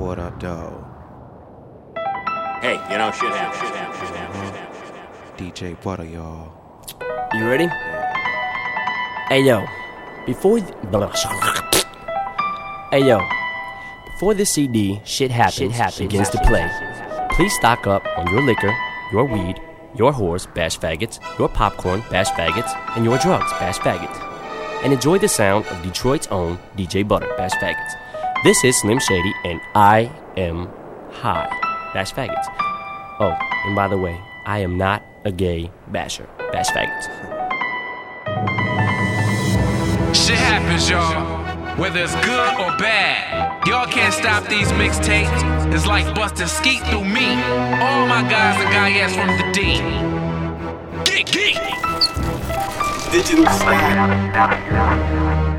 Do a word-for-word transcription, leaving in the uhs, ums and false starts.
What up, though? Hey, you know, shit happens, shit happens, shit happens, shit happens. D J Butter, y'all. You ready? Hey yo, before th- Hey yo, before this C D Shit Happens, shit happens begins to play, please stock up on your liquor, your weed, your whores, bash faggots, your popcorn, bash faggots, and your drugs, bash faggots. And enjoy the sound of Detroit's own D J Butter, bash faggots. This is Slim Shady, and I am high, bash faggots. Oh, and by the way, I am not a gay basher, bash faggots. Shit happens, y'all. Whether it's good or bad, y'all can't stop these mixtapes. It's like busting skeet through me. All my guys and guyas from the D. Geek, geek. Digital Sky.